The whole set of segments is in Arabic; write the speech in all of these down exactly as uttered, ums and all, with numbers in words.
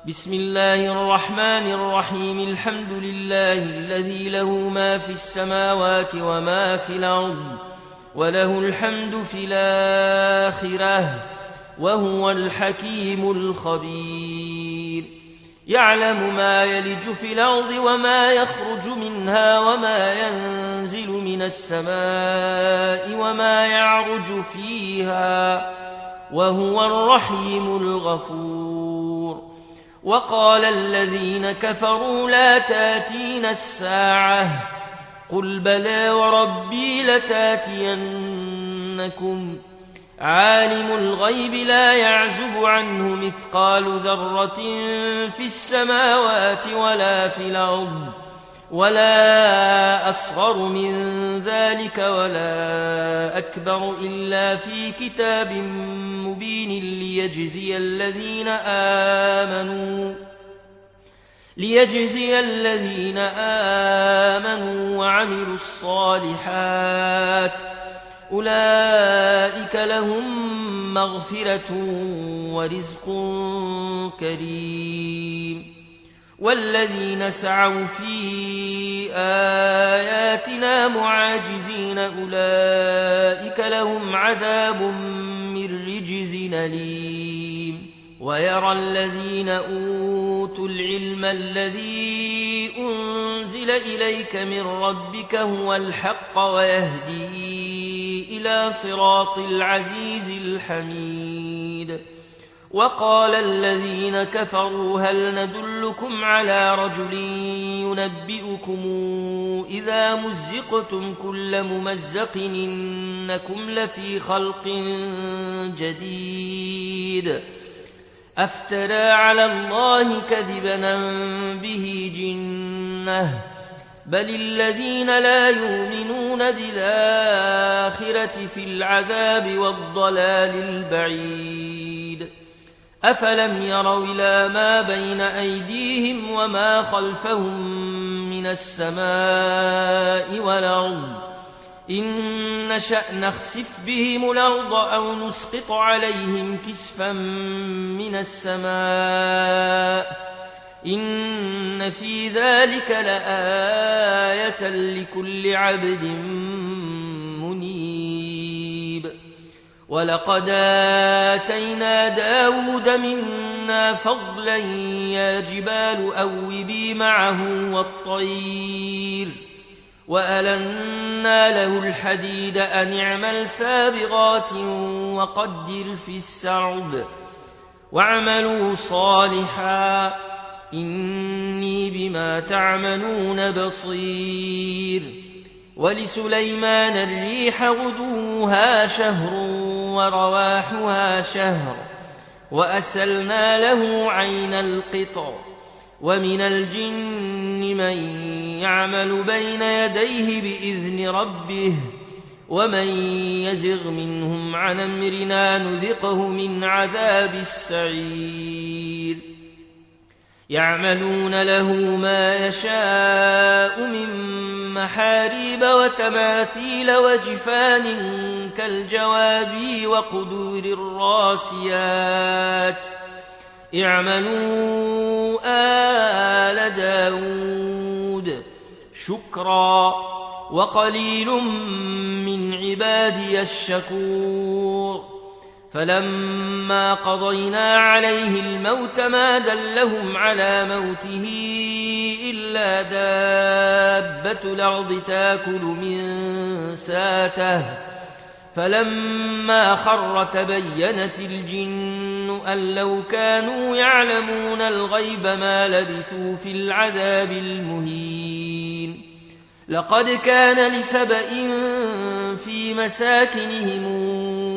بسم الله الرحمن الرحيم. الحمد لله الذي له ما في السماوات وما في الأرض وله الحمد في الآخرة وهو الحكيم الخبير. يعلم ما يلج في الأرض وما يخرج منها وما ينزل من السماء وما يعرج فيها وهو الرحيم الغفور. وقال الذين كفروا لا تاتينا الساعة قل بلى وربي لتاتينكم عالم الغيب لا يعزب عنه مثقال ذرة في السماوات ولا في الأرض ولا أصغر من ذلك ولا أكبر إلا في كتاب مبين ليجزي الذين آمنوا ليجزي الذين آمنوا وعملوا الصالحات أولئك لهم مغفرة ورزق كريم. والذين سعوا في آياتنا معاجزين أولئك لهم عذاب من رجز أليم. ويرى الذين أوتوا العلم الذي أنزل إليك من ربك هو الحق ويهدي إلى صراط العزيز الحميد. وقال الذين كفروا هل ندلكم على رجل ينبئكم إذا مزقتم كل ممزق إنكم لفي خلق جديد أفترى على الله كذبا به جنة بل الذين لا يؤمنون بالآخرة في العذاب والضلال البعيد. أفلم يروا إلى ما بين أيديهم وما خلفهم من السماء والأرض إن نشأ نخسف بهم الأرض أو نسقط عليهم كسفا من السماء إن في ذلك لآية لكل عبد منيب. ولقد آتينا داود منا فضلا يا جبال أوبي معه والطير وألنا له الحديد أن اعمل سابغات وقدر في السرد واعملوا صالحا إني بما تعملون بصير. ولسليمان الريح غدوها شهر ورواحها شهر وأسلنا له عين القطر. ومن الجن من يعمل بين يديه بإذن ربه ومن يزغ منهم عن أمرنا نذقه من عذاب السعير. يعملون له ما يشاء من محاريب وتماثيل وجفان كالجواب وقدور الراسيات اعملوا آل داود شكرا وقليل من عبادي الشكور. فلما قضينا عليه الموت ما دلهم على موته إلا دابة الأرض تاكل من ساته فلما خر تبينت الجن أن لو كانوا يعلمون الغيب ما لبثوا في العذاب المهين. لقد كان لسبإ في مساكنهم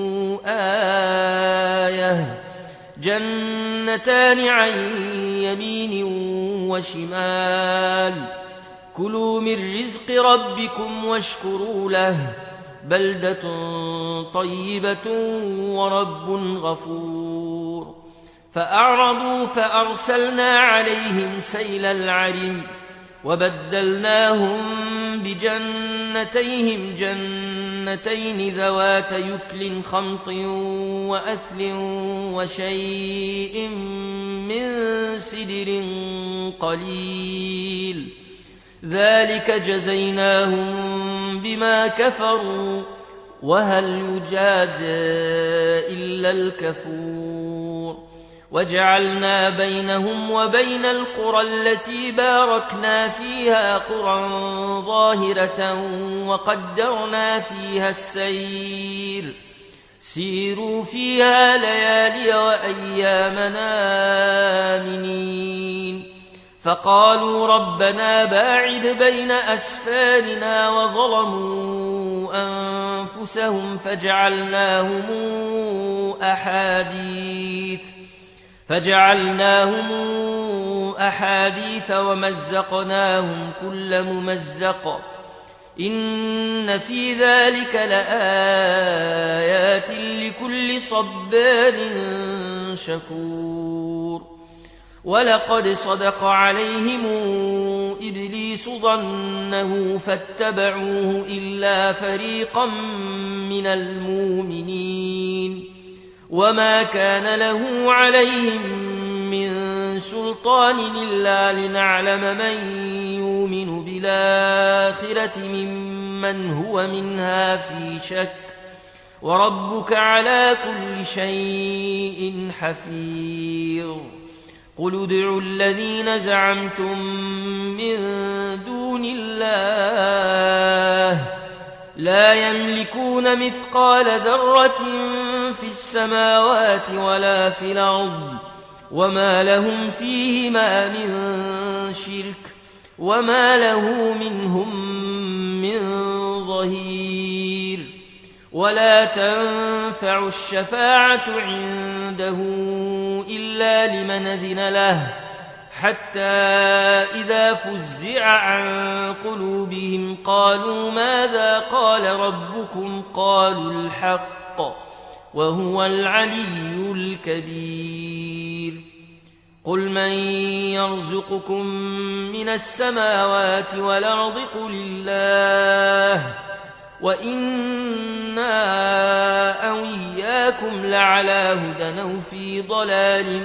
آية جنتان عن يمين وشمال كلوا من رزق ربكم واشكروا له بلدة طيبة ورب غفور. فأعرضوا فأرسلنا عليهم سيل العرم وبدلناهم بجنتيهم جنتين جنتين ذوات يكل خمط وأثل وشيء من سدر قليل ذلك جزيناهم بما كفروا وهل يجازى إلا الكفور وجعلنا بينهم وبين القرى التي باركنا فيها قرى ظاهرة وقدرنا فيها السير سيروا فيها ليالي وأيامنا آمنين فقالوا ربنا باعد بين أسفارنا وظلموا أنفسهم فجعلناهم أحاديث فجعلناهم أحاديث ومزقناهم كل ممزق إن في ذلك لآيات لكل صبار شكور ولقد صدق عليهم إبليس ظنه فاتبعوه إلا فريقا من المؤمنين وما كان له عليهم من سلطان إلا لنعلم من يؤمن بالآخرة ممن هو منها في شك وربك على كل شيء حفيظ قل ادعوا الذين زعمتم من دون الله لا يملكون مثقال ذرة في السماوات ولا في الأرض وما لهم فيهما من شرك وما له منهم من ظهير ولا تنفع الشفاعة عنده إلا لمن أذن له حتى إذا فزع عن قلوبهم قالوا ماذا قال ربكم قالوا الحق وهو العلي الكبير قل من يرزقكم من السماوات والأرض قل الله وإنا أو إياكم لعلى هدى أو في ضلال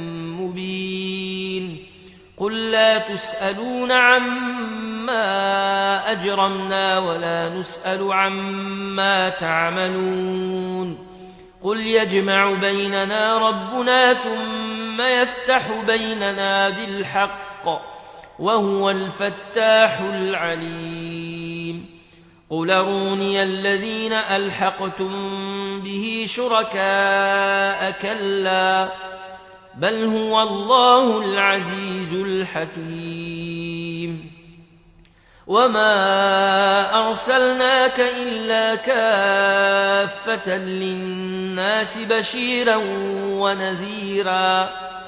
مبين قل لا تسألون عما أجرمنا ولا نسأل عما تعملون قل يجمع بيننا ربنا ثم يفتح بيننا بالحق وهو الفتاح العليم قل أروني الذين ألحقتم به شركاء كلا بل هو الله العزيز الحكيم وما أرسلناك إلا كافة للناس بشيرا ونذيرا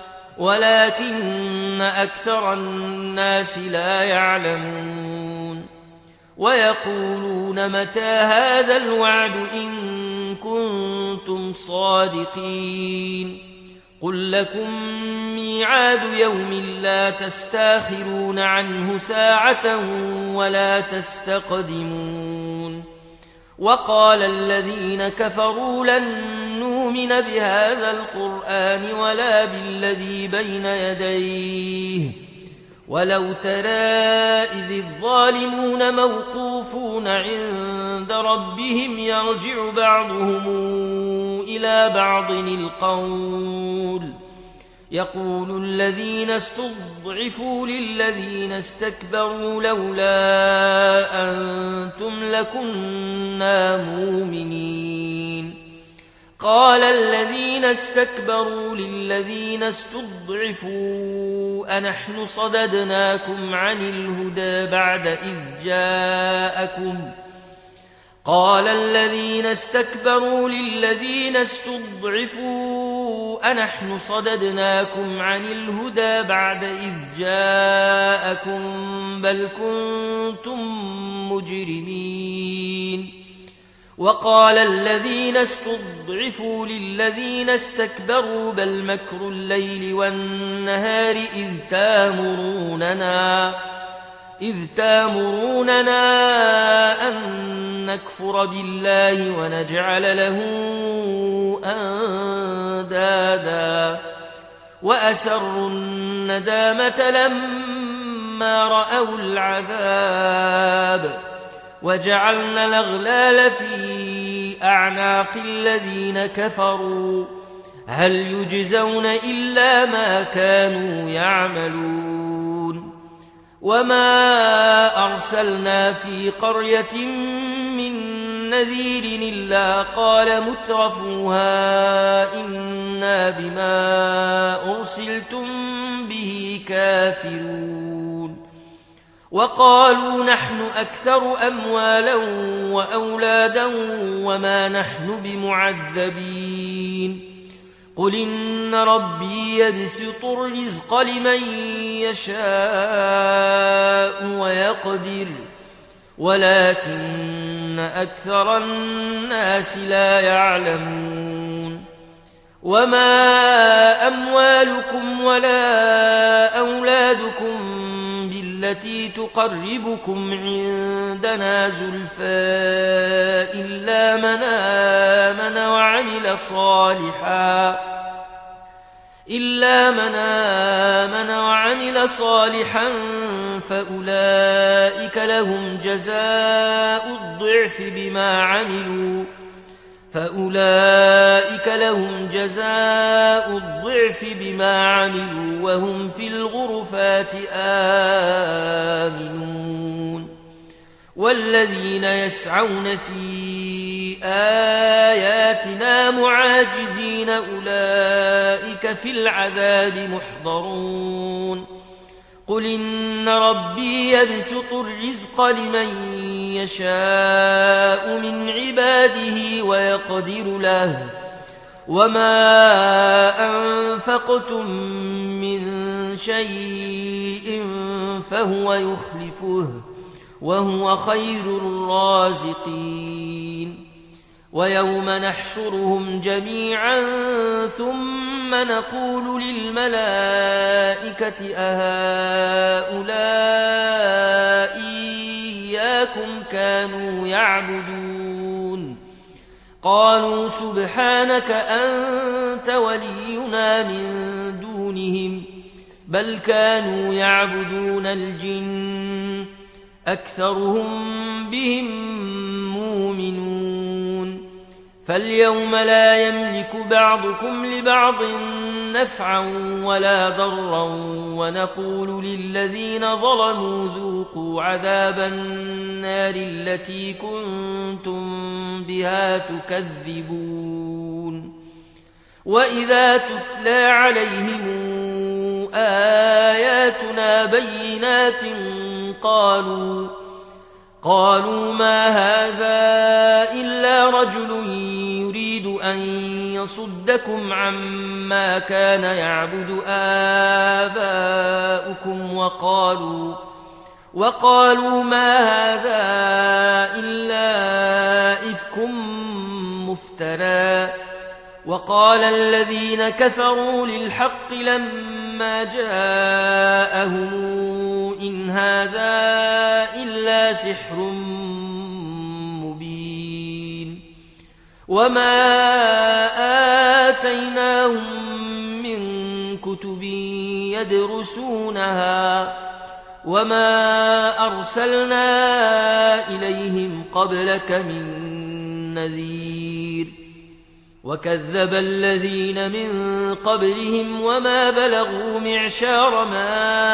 ولكن أكثر الناس لا يعلمون ويقولون متى هذا الوعد إن كنتم صادقين قل لكم ميعاد يوم لا تستاخرون عنه ساعة ولا تستقدمون وقال الذين كفروا لن نؤمن بهذا القرآن ولا بالذي بين يديه ولو ترى إذ الظالمون موقوفون عند ربهم يرجع بعضهم إلى بعض القول يقول الذين استضعفوا للذين استكبروا لولا أنتم لكنا مؤمنين قال الذين استكبروا للذين استضعفوا أنحن صددناكم عن الهدى بعد إذ جاءكم قال الذين استكبروا للذين استضعفوا أنحن صددناكم عن الهدى بعد إذ جاءكم بل كنتم مجرمين وقال الذين استضعفوا للذين استكبروا بل مكر الليل والنهار إذ تامروننا إذ تامروننا أن نكفر بالله ونجعل له أندادا وأسروا الندامة لما رأوا العذاب وجعلنا الأغلال في أعناق الذين كفروا هل يجزون إلا ما كانوا يعملون وما أرسلنا في قرية من نذير إلا قال مترفوها إنا بما أرسلتم به كافرون وقالوا نحن أكثر أموالا وأولادا وما نحن بمعذبين قل إن ربي يبسط الرزق لمن يشاء ويقدر ولكن أكثر الناس لا يعلمون وما أموالكم ولا أولادكم بالتي تقربكم عندنا زلفى إلا من آمن وعمل صالحا إلا من آمن وعمل صالحا فأولئك لهم جزاء الضعف بما عملوا فأولئك لهم جزاء الضعف بما عملوا وهم في الغرفات آمنون والذين يسعون في آياتنا معاجزين أولئك في العذاب محضرون قل إن ربي يبسط الرزق لمن يشاء من عباده ويقدر له وما أنفقتم من شيء فهو يخلفه وهو خير الرازقين ويوم نحشرهم جميعا ثم نقول للملائكة أهؤلاء إياكم كانوا يعبدون قالوا سبحانك أنت ولينا من دونهم بل كانوا يعبدون الجن أكثرهم بهم مؤمنون فاليوم لا يملك بعضكم لبعض نفعا ولا ضرا ونقول للذين ظلموا ذوقوا عذاب النار التي كنتم بها تكذبون وإذا تتلى عليهم آياتنا بينات قالوا قالوا ما هذا إلا رجل يريد أن يصدكم عما كان يعبد آباؤكم وقالوا وقالوا ما هذا إلا إفك مفترى وقال الذين كفروا للحق لما جاءهم إن هذا إلا سحر مبين وما آتيناهم من كتب يدرسونها وما أرسلنا إليهم قبلك من نذير وكذب الذين من قبلهم وما بلغوا معشار ما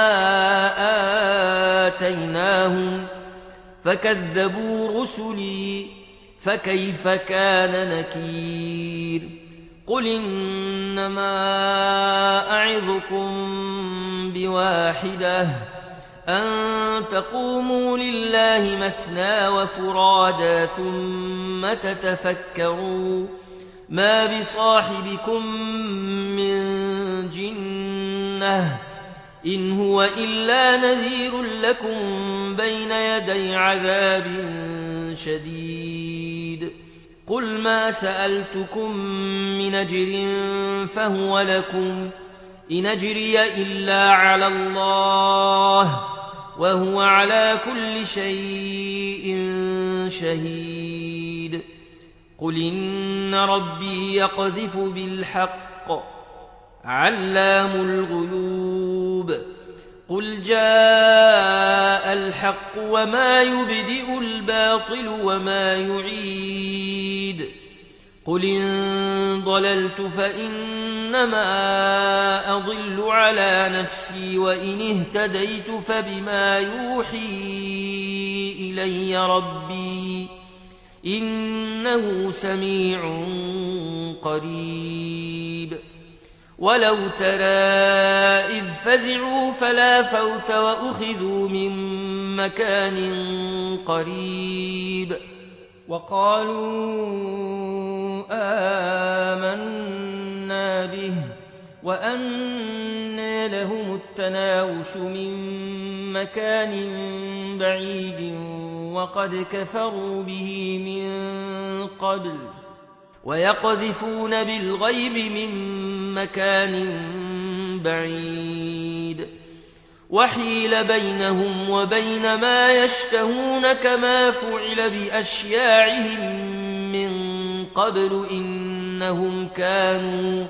آتيناهم فكذبوا رسلي فكيف كان نكير قل إنما أعظكم بواحدة أن تقوموا لله مثنى وفرادا ثم تتفكروا ما بصاحبكم من جنة إن هو إلا نذير لكم بين يدي عذاب شديد قل ما سألتكم من أجر فهو لكم إن أجري إلا على الله وهو على كل شيء شهيد قل إن ربي يقذف بالحق علام الغيوب قل جاء الحق وما يبدئ الباطل وما يعيد قل إن ضللت فإنما أضل على نفسي وإن اهتديت فبما يوحي إلي ربي إنه سميع قريب ولو ترى إذ فزعوا فلا فوت وأخذوا من مكان قريب وقالوا آمنا به وأنى لهم التناوش من مكان بعيد وقد كفروا به من قبل ويقذفون بالغيب من مكان بعيد وحيل بينهم وبين ما يشتهون كما فعل بأشياعهم من قبل إنهم كانوا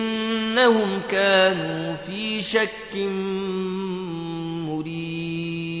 إنهم كانوا في شك مريب